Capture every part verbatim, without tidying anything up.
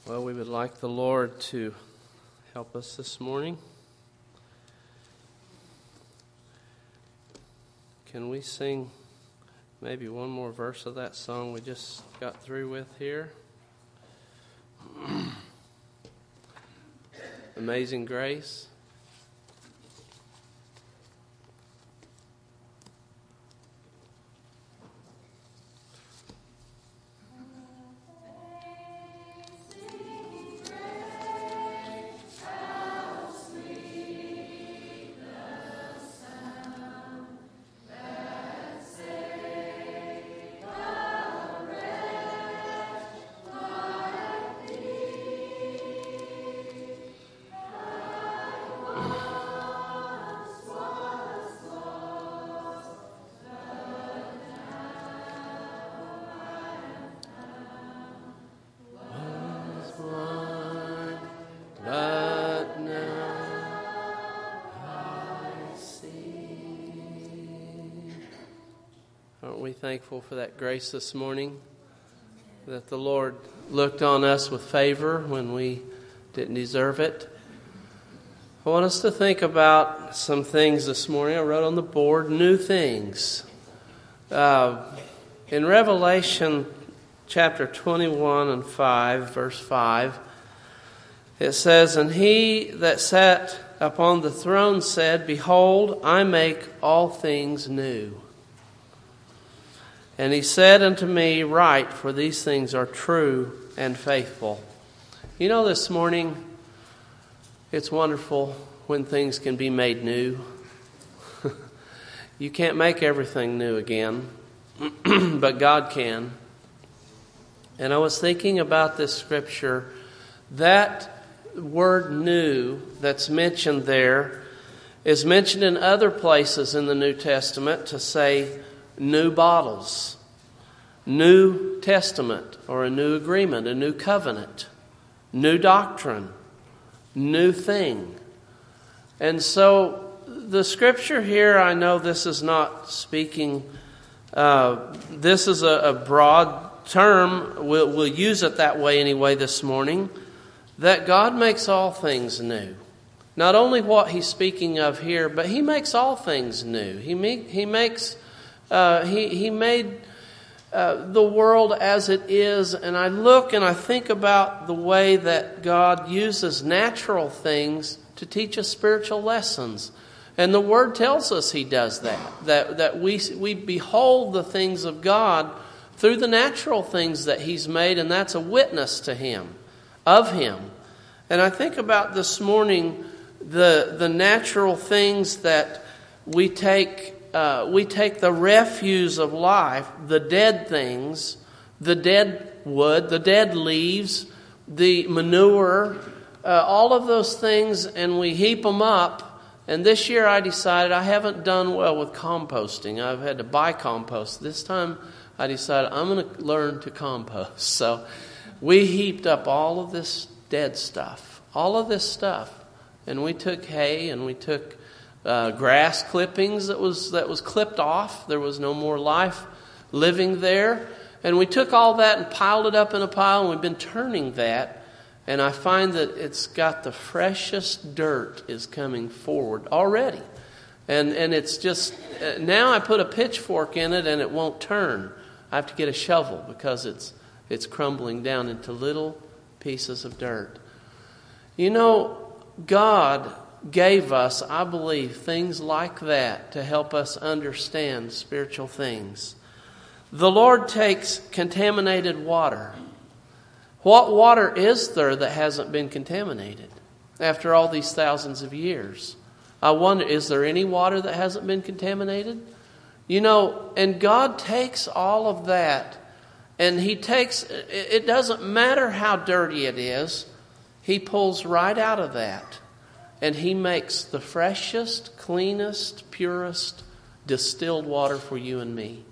Well, we would like the Lord to help us this morning. Can we sing maybe one more verse of that song we just got through with here? Amazing Grace. Thankful for that grace this morning, that the Lord looked on us with favor when we didn't deserve it. I want us to think about some things this morning. I wrote on the board, new things. Uh, in Revelation chapter twenty-one and five, verse five, it says, "And he that sat upon the throne said, Behold, I make all things new. And he said unto me, Write, for these things are true and faithful." You know, this morning, it's wonderful when things can be made new. You can't make everything new again, but God can. And I was thinking about this scripture. That word new that's mentioned there is mentioned in other places in the New Testament to say new bottles, new testament or a new agreement, a new covenant, new doctrine, new thing. And so the scripture here, I know this is not speaking, uh, this is a, a broad term, we'll, we'll use it that way anyway this morning, that God makes all things new. Not only what he's speaking of here, but he makes all things new. He, make, he makes Uh, he, he made uh, the world as it is, and I look and I think about the way that God uses natural things to teach us spiritual lessons. And the Word tells us he does that, that, that we, we behold the things of God through the natural things that he's made, and that's a witness to him, of him. And I think about this morning the, the natural things that we take Uh, we take the refuse of life, the dead things, the dead wood, the dead leaves, the manure, uh, all of those things, and we heap them up. And this year I decided I haven't done well with composting. I've had to buy compost. This time I decided I'm going to learn to compost. So we heaped up all of this dead stuff, all of this stuff. And we took hay and we took Uh, grass clippings that was that was clipped off. There was no more life living there. And we took all that and piled it up in a pile, and we've been turning that. And I find that it's got the freshest dirt is coming forward already. And and it's just, uh, now I put a pitchfork in it and it won't turn. I have to get a shovel because it's it's crumbling down into little pieces of dirt. You know, God gave us, I believe, things like that to help us understand spiritual things. The Lord takes contaminated water. What water is there that hasn't been contaminated after all these thousands of years? I wonder, is there any water that hasn't been contaminated? You know, and God takes all of that, and he takes, it doesn't matter how dirty it is, he pulls right out of that. And he makes the freshest, cleanest, purest distilled water for you and me.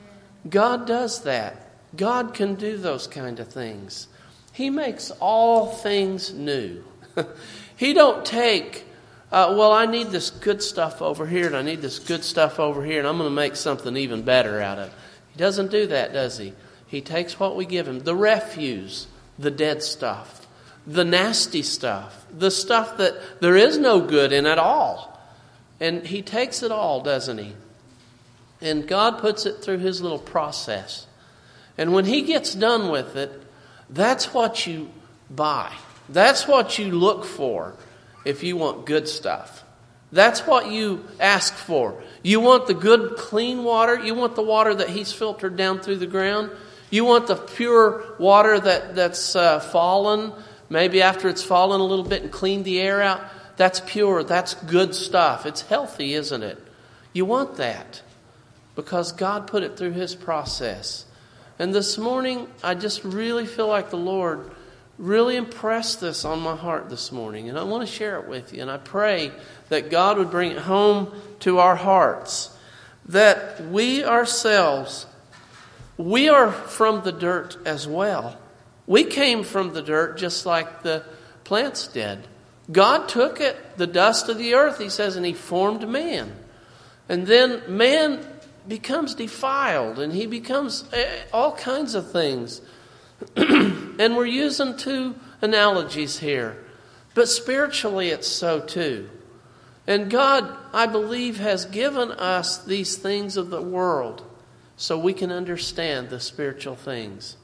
God does that. God can do those kind of things. He makes all things new. He don't take, uh, well, I need this good stuff over here, and I need this good stuff over here, and I'm going to make something even better out of it. He doesn't do that, does he? He takes what we give him, the refuse, the dead stuff, the nasty stuff, the stuff that there is no good in at all. And He takes it all, doesn't He? And God puts it through His little process. And when He gets done with it, that's what you buy. That's what you look for if you want good stuff. That's what you ask for. You want the good, clean water. You want the water that He's filtered down through the ground. You want the pure water that, that's uh, fallen, maybe after it's fallen a little bit and cleaned the air out. That's pure. That's good stuff. It's healthy, isn't it? You want that because God put it through His process. And this morning, I just really feel like the Lord really impressed this on my heart this morning. And I want to share it with you. And I pray that God would bring it home to our hearts. That we ourselves, we are from the dirt as well. We came from the dirt just like the plants did. God took it, the dust of the earth, He says, and He formed man. And then man becomes defiled and he becomes all kinds of things. And we're using two analogies here. But spiritually it's so too. And God, I believe, has given us these things of the world so we can understand the spiritual things.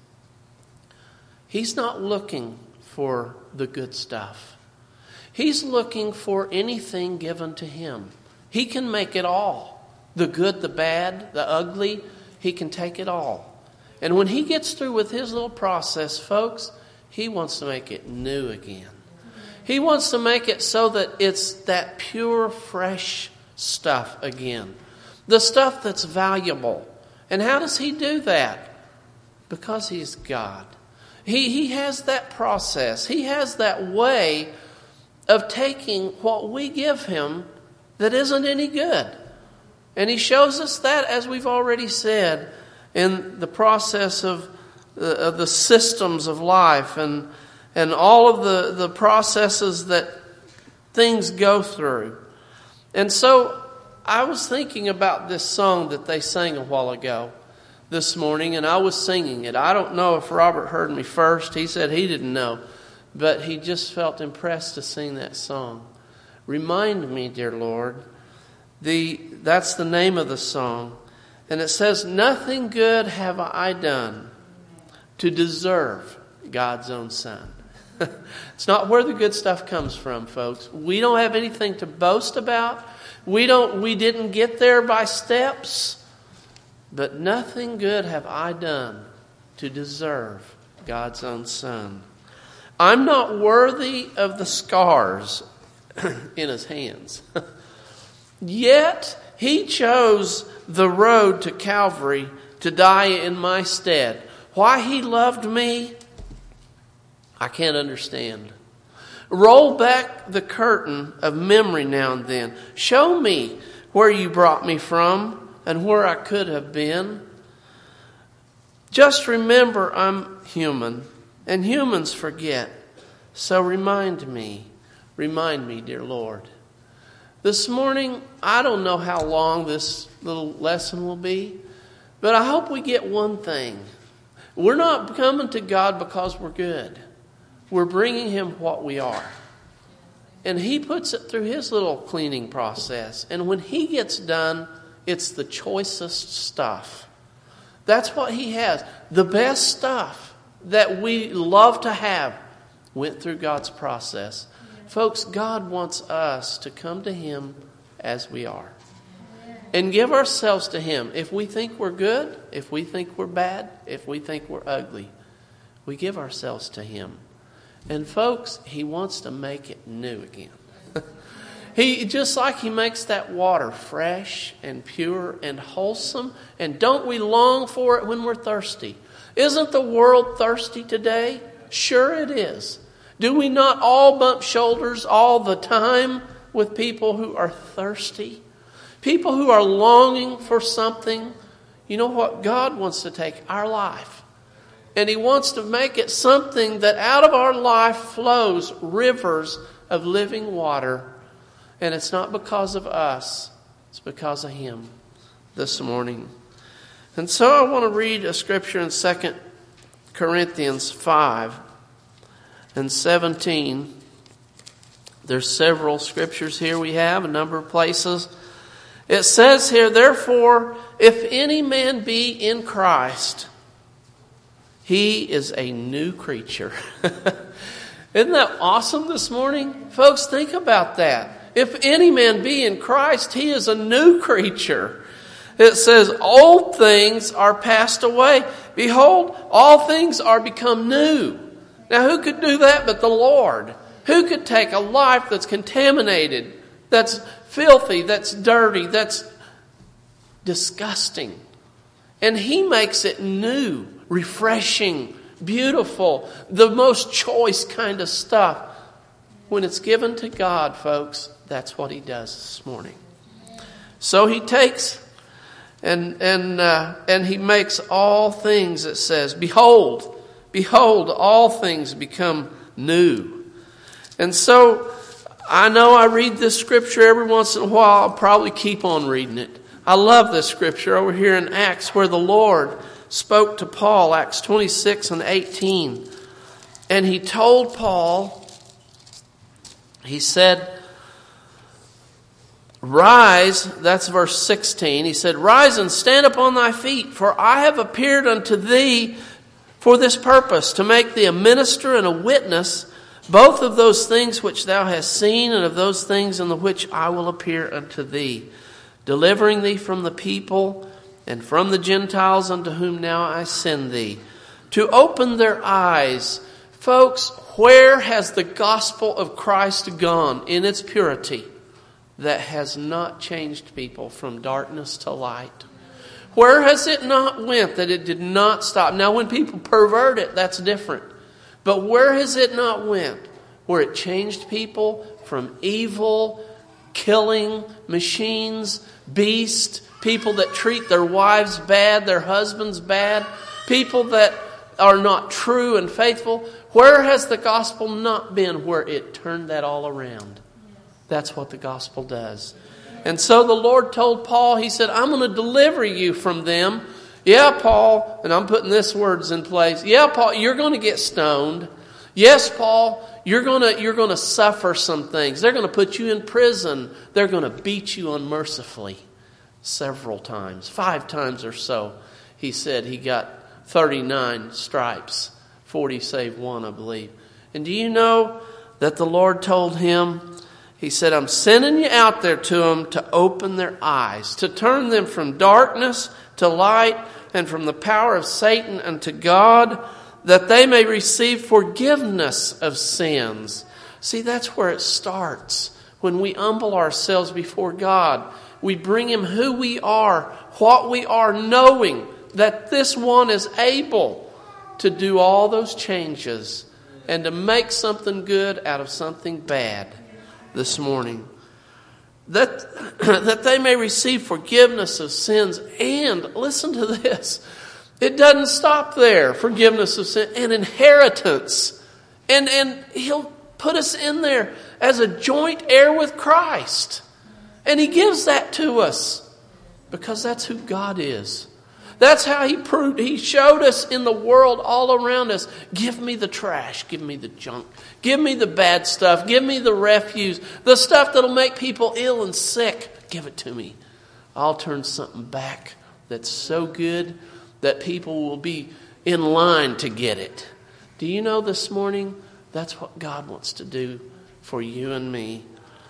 He's not looking for the good stuff. He's looking for anything given to Him. He can make it all. The good, the bad, the ugly, He can take it all. And when He gets through with His little process, folks, He wants to make it new again. He wants to make it so that it's that pure, fresh stuff again. The stuff that's valuable. And how does He do that? Because He's God. He, he has that process. He has that way of taking what we give Him that isn't any good. And He shows us that, as we've already said, in the process of the, of the systems of life and and all of the, the processes that things go through. And so I was thinking about this song that they sang a while ago this morning, and I was singing it. I don't know if Robert heard me first. He said he didn't know, but he just felt impressed to sing that song. Remind me, dear Lord. The that's the name of the song. And it says, nothing good have I done to deserve God's own Son. It's not where the good stuff comes from, folks. We don't have anything to boast about. We don't. We didn't get there by steps. But nothing good have I done to deserve God's own Son. I'm not worthy of the scars in His hands. Yet He chose the road to Calvary to die in my stead. Why He loved me, I can't understand. Roll back the curtain of memory now and then. Show me where You brought me from and where I could have been. Just remember I'm human, and humans forget. So remind me, remind me, dear Lord. This morning, I don't know how long this little lesson will be, but I hope we get one thing. We're not coming to God because we're good. We're bringing Him what we are. And He puts it through His little cleaning process. And when He gets done, it's the choicest stuff. That's what He has. The best stuff that we love to have went through God's process. Folks, God wants us to come to Him as we are. And give ourselves to Him. If we think we're good, if we think we're bad, if we think we're ugly, we give ourselves to Him. And folks, He wants to make it new again. He just like He makes that water fresh and pure and wholesome. And don't we long for it when we're thirsty? Isn't the world thirsty today? Sure it is. Do we not all bump shoulders all the time with people who are thirsty? People who are longing for something. You know what? God wants to take our life. And He wants to make it something that out of our life flows rivers of living water. And it's not because of us. It's because of Him this morning. And so I want to read a scripture in Second Corinthians five. and seventeen. There's several scriptures here we have, a number of places. It says here, therefore, if any man be in Christ, he is a new creature. Isn't that awesome this morning? Folks, think about that. If any man be in Christ, he is a new creature. It says, old things are passed away. Behold, all things are become new. Now, who could do that but the Lord? Who could take a life that's contaminated, that's filthy, that's dirty, that's disgusting, and He makes it new, refreshing, beautiful, the most choice kind of stuff. When it's given to God, folks, that's what He does this morning. So He takes and and uh, and He makes all things, it says, behold, behold, all things become new. And so, I know I read this scripture every once in a while. I'll probably keep on reading it. I love this scripture over here in Acts where the Lord spoke to Paul, Acts twenty-six and eighteen. And He told Paul, He said, rise, that's verse sixteen. He said, rise and stand upon thy feet, for I have appeared unto thee for this purpose, to make thee a minister and a witness both of those things which thou hast seen, and of those things in the which I will appear unto thee, delivering thee from the people and from the Gentiles unto whom now I send thee, to open their eyes. Folks, where has the gospel of Christ gone in its purity that has not changed people from darkness to light? Where has it not went that it did not stop? Now, when people pervert it, that's different. But where has it not went? Where it changed people from evil, killing machines, beasts, people that treat their wives bad, their husbands bad, people that are not true and faithful. Where has the gospel not been where it turned that all around? That's what the gospel does. And so the Lord told Paul, He said, I'm going to deliver you from them. Yeah, Paul, and I'm putting this words in place. Yeah, Paul, you're going to get stoned. Yes, Paul, you're going to you're going to suffer some things. They're going to put you in prison. They're going to beat you unmercifully several times, five times or so. He said he got thirty-nine stripes, forty save one, I believe. And do you know that the Lord told him, He said, I'm sending you out there to them to open their eyes, to turn them from darkness to light, and from the power of Satan unto God, that they may receive forgiveness of sins. See, that's where it starts. When we humble ourselves before God, we bring Him who we are, what we are, knowing that this one is able to do all those changes and to make something good out of something bad this morning. That, that they may receive forgiveness of sins. And listen to this. It doesn't stop there. Forgiveness of sin and inheritance. And, and He'll put us in there as a joint heir with Christ. And He gives that to us because that's who God is. That's how He proved. He showed us in the world all around us. Give me the trash. Give me the junk. Give me the bad stuff. Give me the refuse. The stuff that'll make people ill and sick. Give it to me. I'll turn something back that's so good that people will be in line to get it. Do you know this morning, that's what God wants to do for you and me.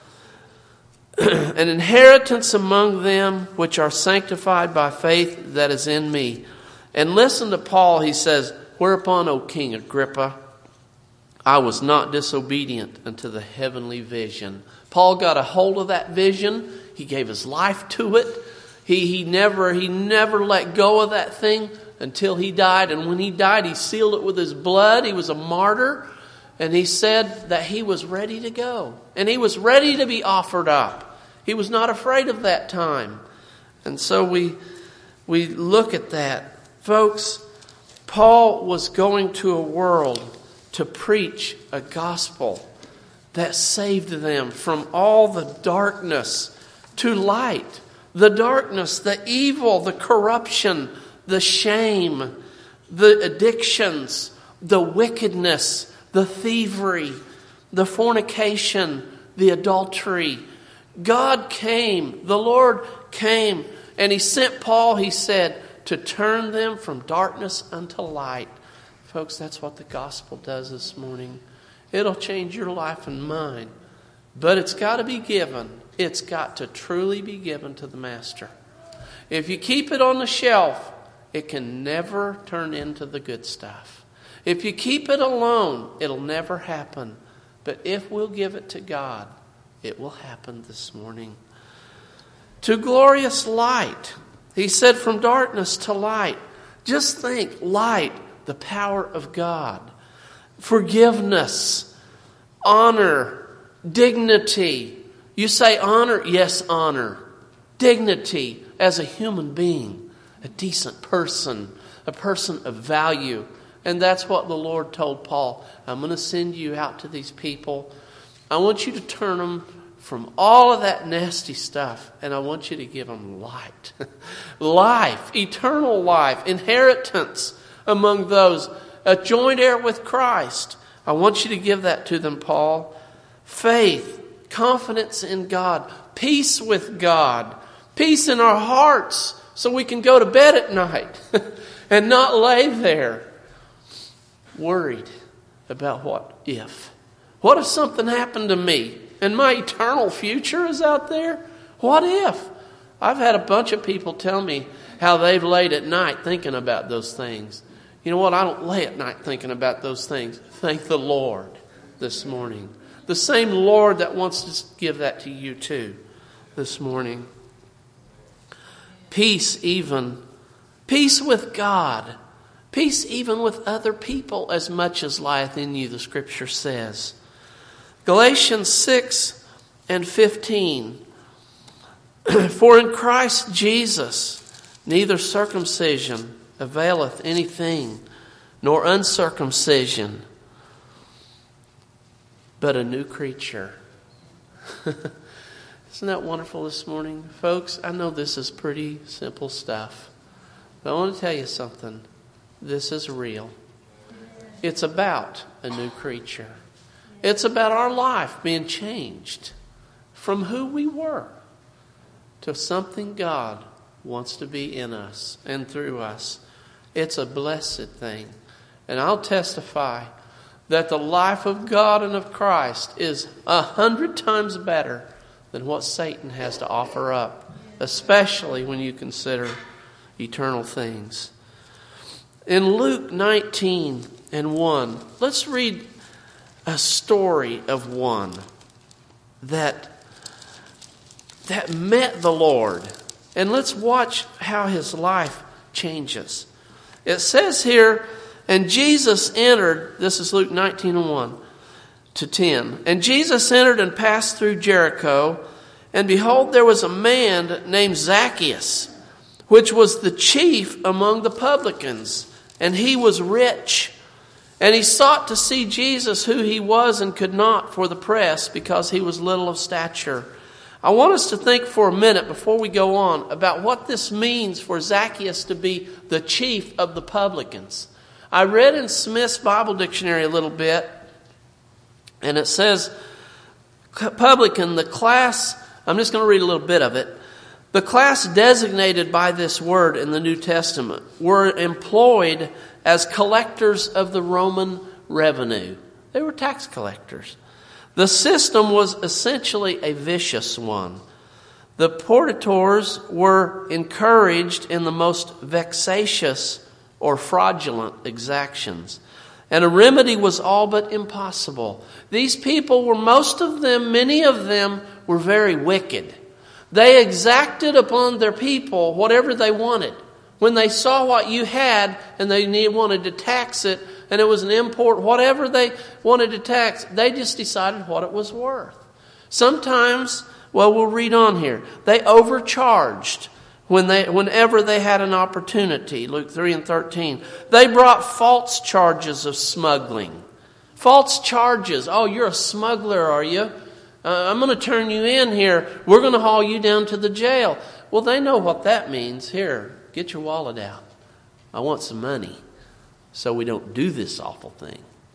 An inheritance among them which are sanctified by faith that is in me. And listen to Paul, he says, whereupon, O King Agrippa, I was not disobedient unto the heavenly vision. Paul got a hold of that vision. He gave his life to it. He, he never he never let go of that thing until he died. And when he died, he sealed it with his blood. He was a martyr. And he said that he was ready to go. And he was ready to be offered up. He was not afraid of that time. And so we we look at that. Folks, Paul was going to a world to preach a gospel that saved them from all the darkness to light. The darkness, the evil, the corruption, the shame, the addictions, the wickedness, the thievery, the fornication, the adultery. God came, the Lord came, and He sent Paul, he said, to turn them from darkness unto light. Folks, that's what the gospel does this morning. It'll change your life and mine. But it's got to be given. It's got to truly be given to the Master. If you keep it on the shelf, it can never turn into the good stuff. If you keep it alone, it'll never happen. But if we'll give it to God, it will happen this morning. To glorious light. He said from darkness to light. Just think, light, the power of God. Forgiveness, honor, dignity. You say honor? Yes, honor. Dignity as a human being, a decent person, a person of value. And that's what the Lord told Paul. I'm going to send you out to these people. I want you to turn them from all of that nasty stuff, and I want you to give them light. Life, eternal life, inheritance among those, a joint heir with Christ. I want you to give that to them, Paul. Faith, confidence in God, peace with God, peace in our hearts so we can go to bed at night and not lay there worried about what if. What if something happened to me and my eternal future is out there? What if? I've had a bunch of people tell me how they've laid at night thinking about those things. You know what? I don't lay at night thinking about those things. Thank the Lord this morning. The same Lord that wants to give that to you too this morning. Peace even. Peace with God. Peace even with other people as much as lieth in you, the Scripture says. Galatians six and fifteen. For in Christ Jesus neither circumcision availeth anything, nor uncircumcision, but a new creature. Isn't that wonderful this morning? Folks, I know this is pretty simple stuff, but I want to tell you something. This is real. It's about a new creature. It's about our life being changed from who we were to something God wants to be in us and through us. It's a blessed thing. And I'll testify that the life of God and of Christ is a hundred times better than what Satan has to offer up, especially when you consider eternal things. In Luke nineteen and one, let's read a story of one that, that met the Lord. And let's watch how his life changes. It says here, and Jesus entered, this is Luke nineteen and one to ten. And Jesus entered and passed through Jericho, and behold, there was a man named Zacchaeus, which was the chief among the publicans, and he was rich. And he sought to see Jesus, who he was, and could not for the press, because he was little of stature. I want us to think for a minute before we go on about what this means for Zacchaeus to be the chief of the publicans. I read in Smith's Bible Dictionary a little bit, and it says, publican, the class, I'm just going to read a little bit of it. The class designated by this word in the New Testament were employed as collectors of the Roman revenue. They were tax collectors. The system was essentially a vicious one. The portors were encouraged in the most vexatious or fraudulent exactions, and a remedy was all but impossible. These people were, most of them, many of them, were very wicked. They exacted upon their people whatever they wanted. When they saw what you had and they need, wanted to tax it, and it was an import, whatever they wanted to tax, they just decided what it was worth. Sometimes, well, we'll read on here, they overcharged when they, whenever they had an opportunity. Luke three and thirteen. They brought false charges of smuggling. False charges. Oh, you're a smuggler, are you? Uh, I'm going to turn you in here. We're going to haul you down to the jail. Well, they know what that means. Here, get your wallet out. I want some money so we don't do this awful thing.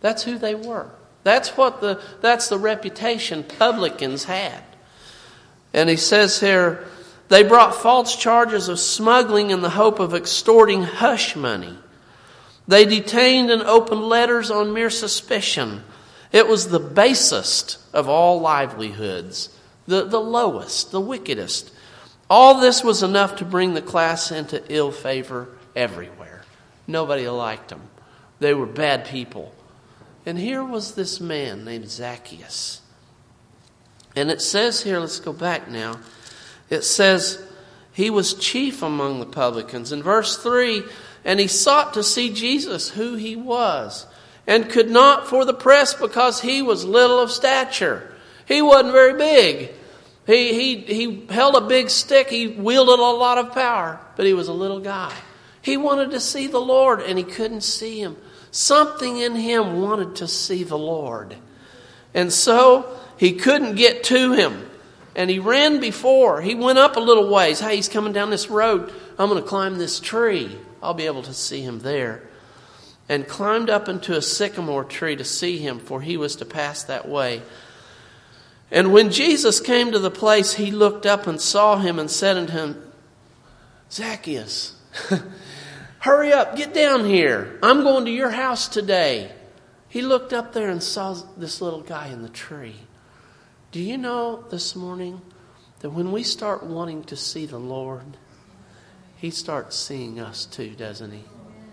That's who they were. That's what the that's the reputation publicans had. And he says here, they brought false charges of smuggling in the hope of extorting hush money. They detained and opened letters on mere suspicion. It was the basest of all livelihoods, the, the lowest, the wickedest. All this was enough to bring the class into ill favor everywhere. Nobody liked them. They were bad people. And here was this man named Zacchaeus. And it says here, let's go back now. It says he was chief among the publicans. In verse three, and he sought to see Jesus, who he was, and could not for the press because he was little of stature. He wasn't very big. He, he, he held a big stick. He wielded a lot of power, but he was a little guy. He wanted to see the Lord, and he couldn't see him. Something in him wanted to see the Lord. And so he couldn't get to him. And he ran before. He went up a little ways. Hey, he's coming down this road. I'm going to climb this tree. I'll be able to see him there. And climbed up into a sycamore tree to see him, for he was to pass that way. And when Jesus came to the place, he looked up and saw him and said unto him, Zacchaeus, hurry up, get down here. I'm going to your house today. He looked up there and saw this little guy in the tree. Do you know this morning that when we start wanting to see the Lord, he starts seeing us too, doesn't he?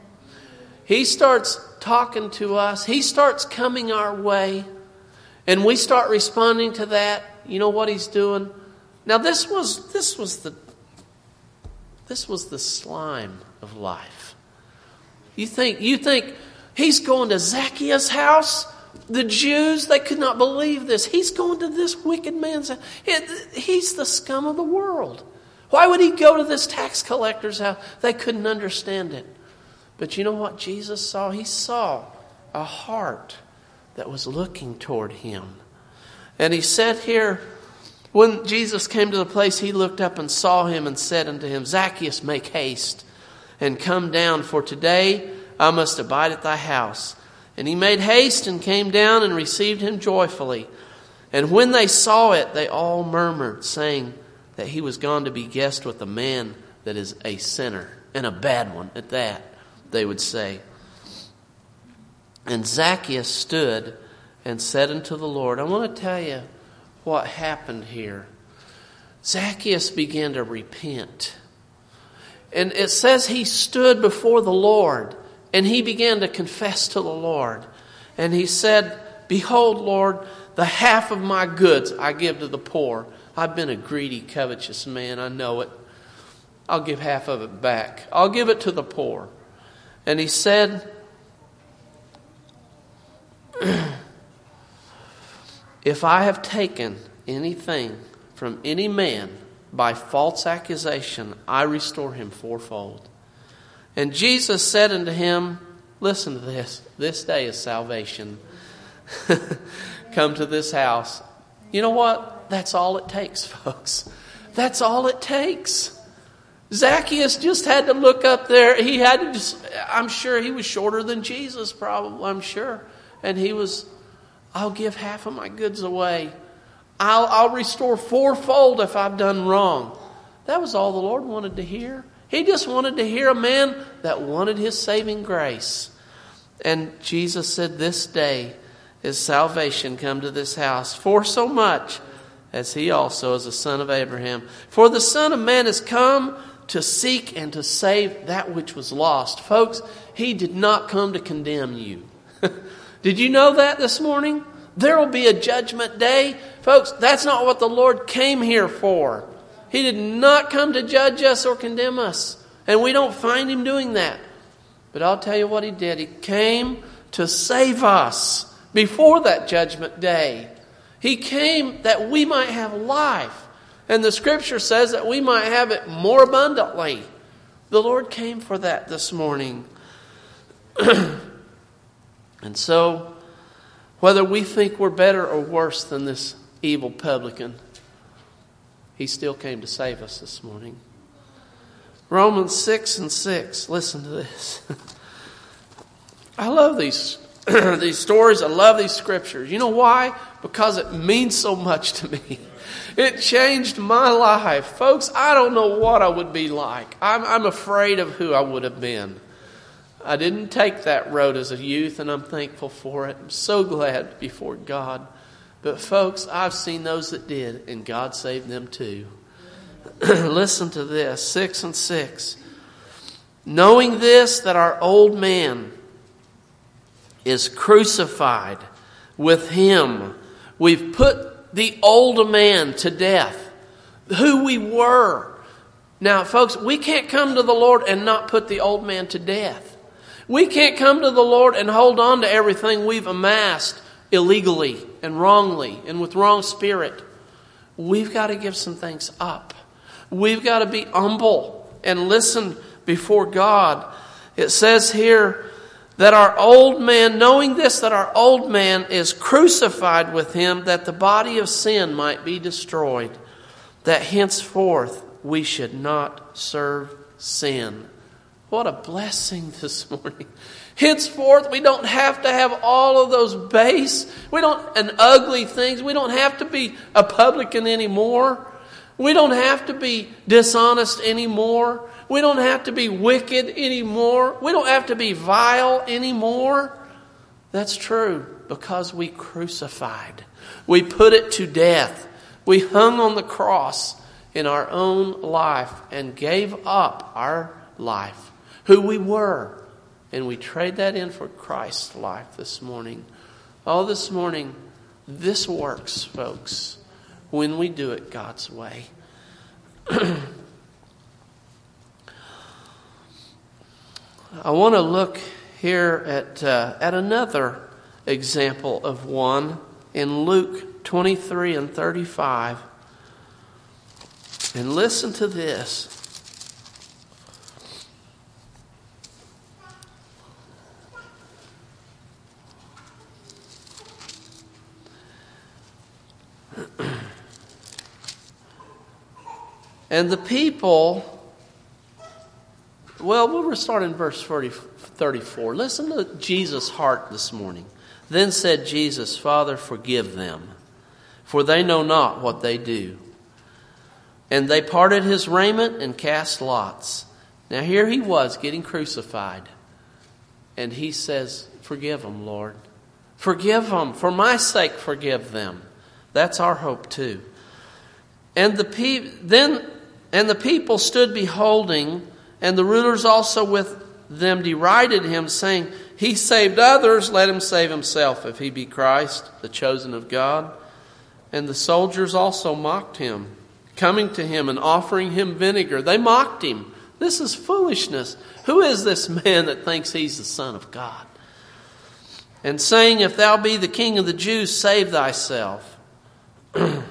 He starts talking to us. He starts coming our way. And we start responding to that. You know what he's doing? Now this was this was the this was the slime of life. You think you think he's going to Zacchaeus' house? The Jews, they could not believe this. He's going to this wicked man's house. He's the scum of the world. Why would he go to this tax collector's house? They couldn't understand it. But you know what Jesus saw? He saw a heart that was looking toward him. And he said here, when Jesus came to the place, he looked up and saw him and said unto him, Zacchaeus, make haste and come down, for today I must abide at thy house. And he made haste and came down and received him joyfully. And when they saw it, they all murmured, saying that he was gone to be guest with a man that is a sinner, and a bad one at that, they would say. And Zacchaeus stood and said unto the Lord, I want to tell you what happened here. Zacchaeus began to repent. And it says he stood before the Lord and he began to confess to the Lord. And he said, Behold, Lord, the half of my goods I give to the poor. I've been a greedy, covetous man. I know it. I'll give half of it back. I'll give it to the poor. And he said, If I have taken anything from any man by false accusation, I restore him fourfold. And Jesus said unto him, listen to this. This day is salvation. Come to this house. You know what? That's all it takes, folks. That's all it takes. Zacchaeus just had to look up there. He had to just, I'm sure he was shorter than Jesus, probably, I'm sure. And he was, I'll give half of my goods away. I'll, I'll restore fourfold if I've done wrong. That was all the Lord wanted to hear. He just wanted to hear a man that wanted his saving grace. And Jesus said, this day is salvation come to this house, for so much as he also is a son of Abraham. For the Son of Man is come to seek and to save that which was lost. Folks, he did not come to condemn you. Did you know that this morning? There will be a judgment day. Folks, that's not what the Lord came here for. He did not come to judge us or condemn us. And we don't find him doing that. But I'll tell you what he did. He came to save us before that judgment day. He came that we might have life. And the scripture says that we might have it more abundantly. The Lord came for that this morning. And so, whether we think we're better or worse than this evil publican, he still came to save us this morning. Romans six and six. Listen to this. I love these these stories. I love these scriptures. You know why? Because it means so much to me. It changed my life. Folks, I don't know what I would be like. I'm, I'm afraid of who I would have been. I didn't take that road as a youth, and I'm thankful for it. I'm so glad before God. But folks, I've seen those that did, and God saved them too. Listen to this, six and six. Knowing this, that our old man is crucified with him. We've put the old man to death. Who we were. Now, folks, we can't come to the Lord and not put the old man to death. We can't come to the Lord and hold on to everything we've amassed illegally and wrongly and with wrong spirit. We've got to give some things up. We've got to be humble and listen before God. It says here that our old man, knowing this, that our old man is crucified with him, that the body of sin might be destroyed, that henceforth we should not serve sin. What a blessing this morning. Henceforth, we don't have to have all of those base, we don't, and ugly things. We don't have to be a publican anymore. We don't have to be dishonest anymore. We don't have to be wicked anymore. We don't have to be vile anymore. That's true because we crucified. We put it to death. We hung on the cross in our own life and gave up our life, who we were. And we trade that in for Christ's life this morning. Oh, this morning, this works, folks, when we do it God's way. I want to look here at uh, at another example of one in Luke twenty-three and thirty-five. And listen to this. And the people, well, we'll start in verse thirty-four. Listen to Jesus' heart this morning. Then said Jesus, Father, forgive them, for they know not what they do. And they parted his raiment and cast lots. Now here he was getting crucified. And he says, forgive them, Lord. Forgive them. For my sake, forgive them. That's our hope too. And the pe- then and the people stood beholding, and the rulers also with them derided him, saying, He saved others, let him save himself, if he be Christ, the chosen of God. And the soldiers also mocked him, coming to him and offering him vinegar. They mocked him. This is foolishness. Who is this man that thinks he's the Son of God? And saying, If thou be the King of the Jews, save thyself. And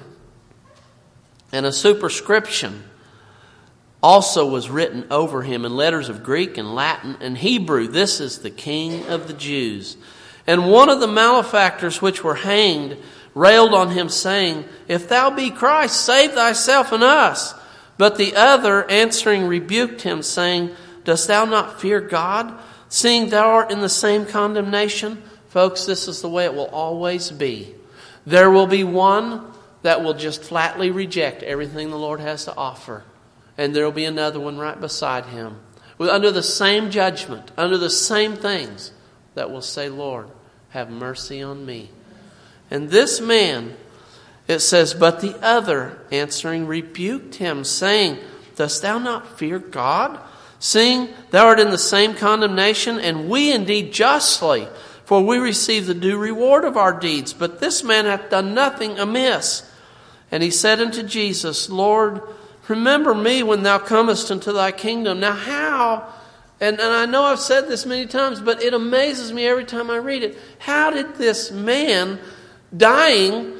a superscription also was written over him in letters of Greek and Latin and Hebrew. This is the King of the Jews. And one of the malefactors which were hanged railed on him, saying, If thou be Christ, save thyself and us. But the other answering rebuked him, saying, Dost thou not fear God, seeing thou art in the same condemnation? Folks, this is the way it will always be. There will be one that will just flatly reject everything the Lord has to offer. And there will be another one right beside him, under the same judgment, under the same things, that will say, Lord, have mercy on me. And this man, it says, But the other answering rebuked him, saying, Dost thou not fear God, seeing thou art in the same condemnation, and we indeed justly, for we receive the due reward of our deeds. But this man hath done nothing amiss. And he said unto Jesus, Lord, remember me when thou comest into thy kingdom. Now how, and, and I know I've said this many times, but it amazes me every time I read it. How did this man dying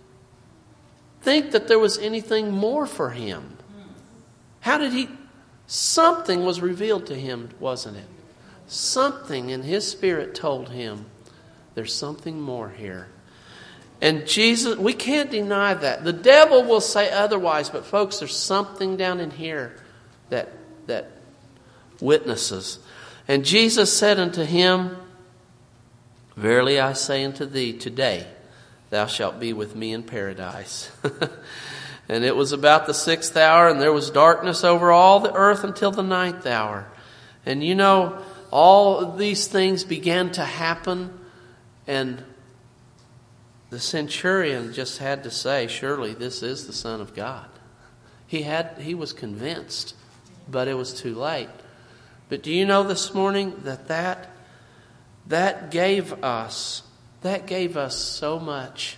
think that there was anything more for him? How did he, something was revealed to him, wasn't it? Something in his spirit told him, there's something more here. And Jesus, we can't deny that. The devil will say otherwise, but folks, there's something down in here that that witnesses. And Jesus said unto him, Verily I say unto thee, today thou shalt be with me in paradise. And it was about the sixth hour, and there was darkness over all the earth until the ninth hour. And you know, all of these things began to happen, and the centurion just had to say, surely this is the Son of God. He had, he was convinced, but it was too late. But do you know this morning that that, that gave us, that gave us so much.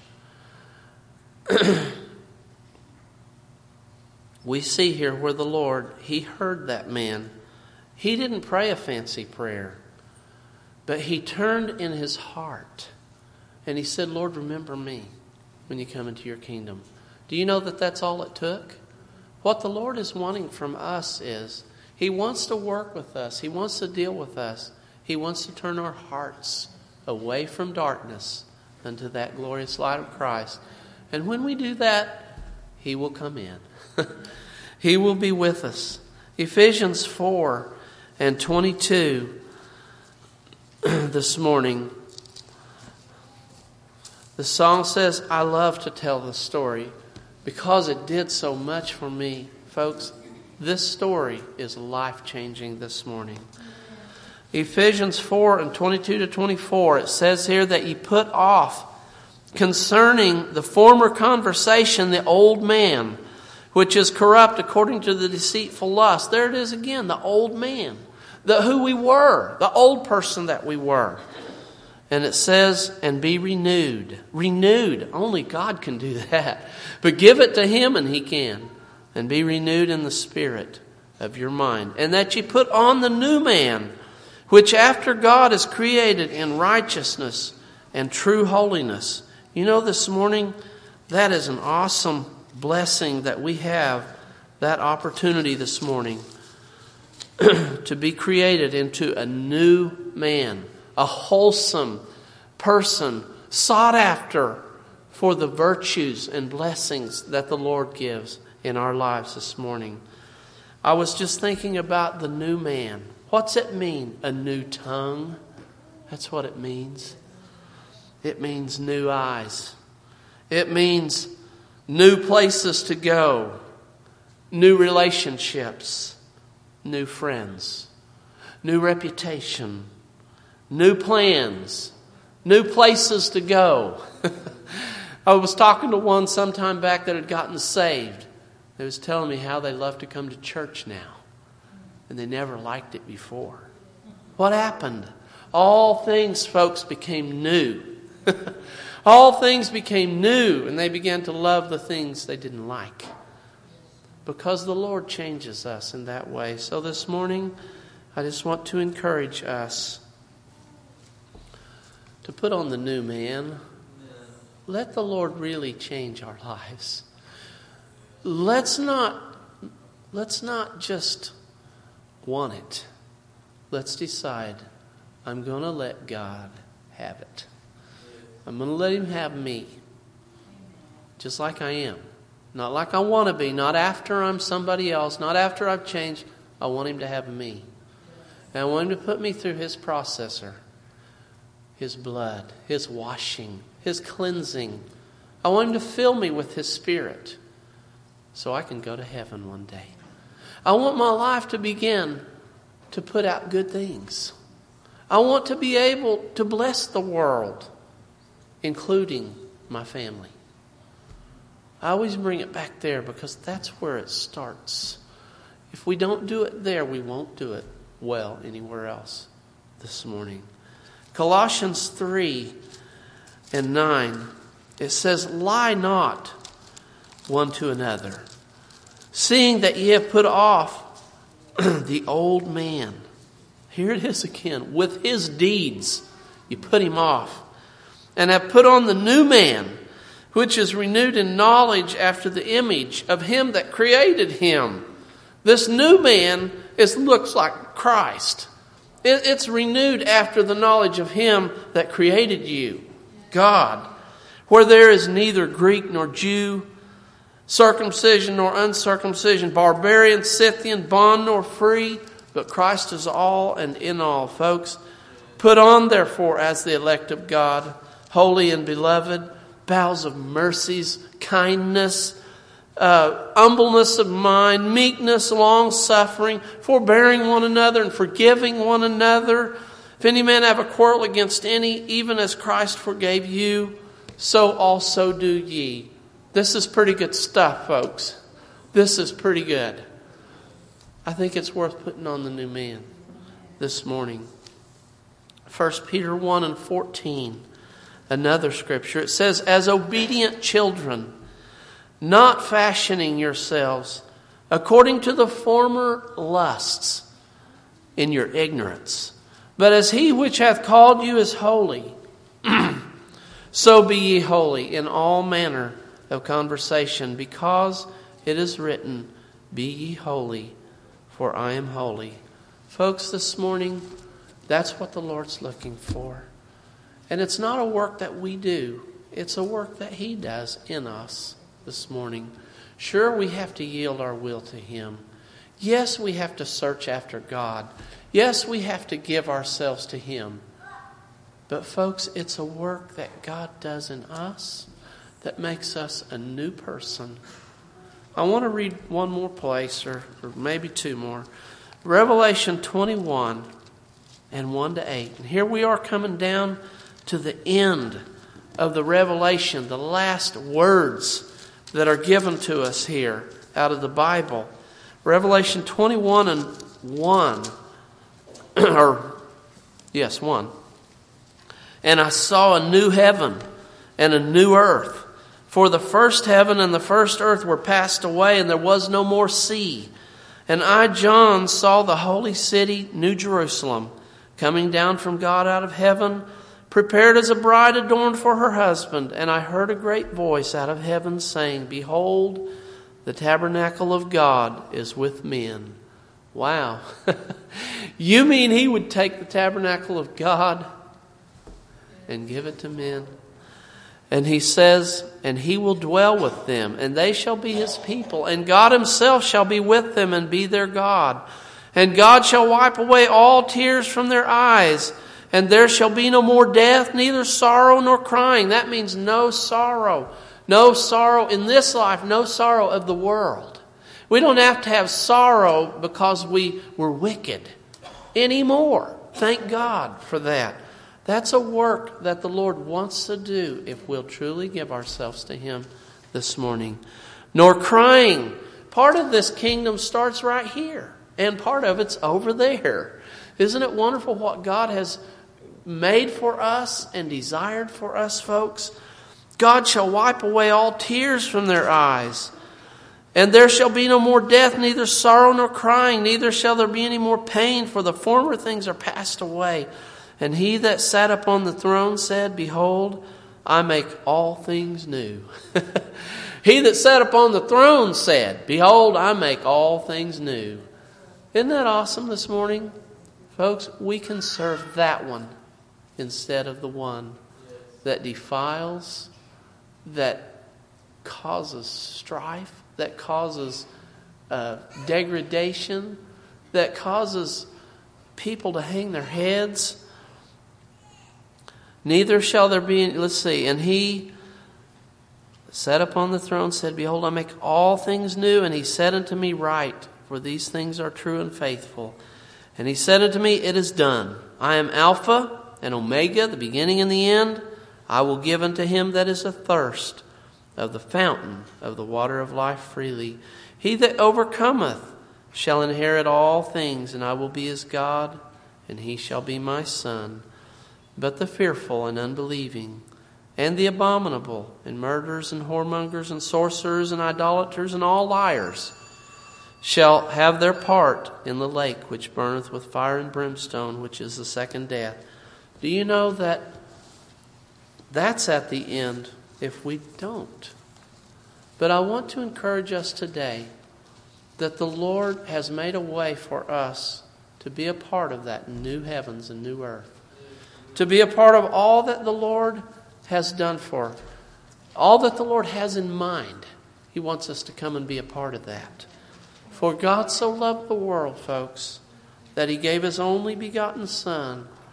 We see here where the Lord, He heard that man. He didn't pray a fancy prayer, but he turned in his heart and he said, Lord, remember me when you come into your kingdom. Do you know that that's all it took? What the Lord is wanting from us is He wants to work with us. He wants to deal with us. He wants to turn our hearts away from darkness unto that glorious light of Christ. And when we do that, He will come in. He will be with us. Ephesians four and twenty-two this morning. The song says, I love to tell the story because it did so much for me. Folks, this story is life-changing this morning. Ephesians four and twenty-two to twenty-four, it says here that you put off concerning the former conversation the old man, which is corrupt according to the deceitful lust. There it is again, the old man, the who we were, the old person that we were. And it says, and be renewed. Renewed. Only God can do that. But give it to Him and He can. And be renewed in the spirit of your mind. And that ye put on the new man, which after God is created in righteousness and true holiness. You know, this morning, that is an awesome blessing that we have, that opportunity this morning to be created into a new man, a wholesome person, sought after for the virtues and blessings that the Lord gives in our lives this morning. I was just thinking about the new man. What's it mean? A new tongue? That's what it means. It means new eyes. It means new places to go, new relationships, new friends, new reputation, new plans, new places to go. I was talking to one sometime back that had gotten saved. They was telling me how they love to come to church now, and they never liked it before. What happened? All things, folks, became new. All things became new, and they began to love the things they didn't like. Because the Lord changes us in that way. So this morning, I just want to encourage us to put on the new man. Let the Lord really change our lives. Let's not, let's not just want it. Let's decide, I'm going to let God have it. I'm going to let Him have me, just like I am. Not like I want to be, not after I'm somebody else, not after I've changed. I want Him to have me. And I want Him to put me through His processor, His blood, His washing, His cleansing. I want Him to fill me with His Spirit so I can go to heaven one day. I want my life to begin to put out good things. I want to be able to bless the world, including my family. I always bring it back there because that's where it starts. If we don't do it there, we won't do it well anywhere else this morning. Colossians three and nine, it says, lie not one to another, seeing that ye have put off the old man. Here it is again. With his deeds, you put him off. And have put on the new man, which is renewed in knowledge after the image of Him that created him. This new man is looks like Christ. It, it's renewed after the knowledge of Him that created you, God. Where there is neither Greek nor Jew, circumcision nor uncircumcision, barbarian, Scythian, bond nor free, but Christ is all and in all. Folks, Put on, therefore, as the elect of God, holy and beloved, bowels of mercies, kindness, uh, humbleness of mind, meekness, long-suffering, forbearing one another and forgiving one another. If any man have a quarrel against any, even as Christ forgave you, so also do ye. This is pretty good stuff, folks. This is pretty good. I think it's worth putting on the new man this morning. First Peter one and fourteen, another scripture. It says, as obedient children, not fashioning yourselves according to the former lusts in your ignorance, but as he which hath called you is holy, so be ye holy in all manner of conversation, because it is written, be ye holy, for I am holy. Folks, this morning, that's what the Lord's looking for. And it's not a work that we do. It's a work that He does in us this morning. Sure, we have to yield our will to Him. Yes, we have to search after God. Yes, we have to give ourselves to Him. But folks, it's a work that God does in us that makes us a new person. I want to read one more place, or, or maybe two more. Revelation twenty-one and one to eight. And here we are coming down to the end of the revelation, the last words that are given to us here out of the Bible. Revelation twenty-one and one. or, yes, one. And I saw a new heaven and a new earth. For the first heaven and the first earth were passed away, and there was no more sea. And I, John, saw the holy city, New Jerusalem, coming down from God out of heaven, prepared as a bride adorned for her husband. And I heard a great voice out of heaven saying, behold, the tabernacle of God is with men. Wow. You mean He would take the tabernacle of God and give it to men? And He says, and He will dwell with them, and they shall be His people, and God Himself shall be with them and be their God. And God shall wipe away all tears from their eyes, and there shall be no more death, neither sorrow nor crying. That means no sorrow. No sorrow in this life, no sorrow of the world. We don't have to have sorrow because we were wicked anymore. Thank God for that. That's a work that the Lord wants to do if we'll truly give ourselves to Him this morning. Nor crying. Part of this kingdom starts right here, and part of it's over there. Isn't it wonderful what God has made for us and desired for us, folks? God shall wipe away all tears from their eyes. And there shall be no more death, neither sorrow nor crying, neither shall there be any more pain, for the former things are passed away. And He that sat upon the throne said, behold, I make all things new. He that sat upon the throne said, behold, I make all things new. Isn't that awesome this morning? Folks, we can serve that one instead of the one that defiles, that causes strife, that causes uh, degradation, that causes people to hang their heads. Neither shall there be, let's see, and He sat upon the throne said, behold, I make all things new. And He said unto me, write, for these things are true and faithful. And He said unto me, it is done. I am Alpha and Omega, the beginning and the end. I will give unto him that is athirst of the fountain of the water of life freely. He that overcometh shall inherit all things, and I will be his God, and he shall be my son. But the fearful and unbelieving, and the abominable, and murderers, and whoremongers, and sorcerers, and idolaters, and all liars, shall have their part in the lake which burneth with fire and brimstone, which is the second death. Do you know that that's at the end if we don't? But I want to encourage us today that the Lord has made a way for us to be a part of that new heavens and new earth. To be a part of all that the Lord has done for, all that the Lord has in mind. He wants us to come and be a part of that. For God so loved the world, folks, that he gave his only begotten Son,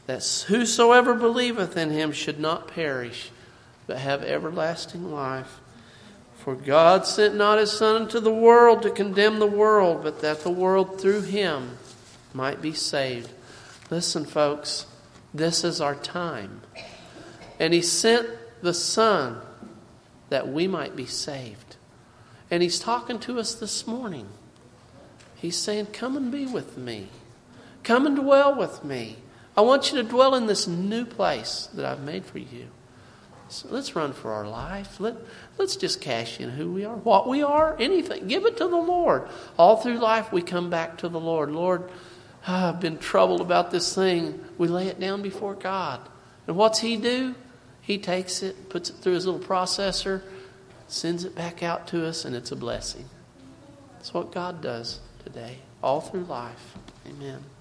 that whosoever believeth in him should not perish, but have everlasting life. For God sent not his Son into the world to condemn the world, but that the world through him might be saved. Listen, folks, this is our time. And he sent the Son that we might be saved. And he's talking to us this morning. He's saying, come and be with me. Come and dwell with me. I want you to dwell in this new place that I've made for you. So let's run for our life. Let, let's just cash in who we are, what we are, anything. Give it to the Lord. All through life we come back to the Lord. Lord, oh, I've been troubled about this thing. We lay it down before God. And what's he do? He takes it, puts it through his little processor, sends it back out to us, and it's a blessing. That's what God does today, all through life. Amen.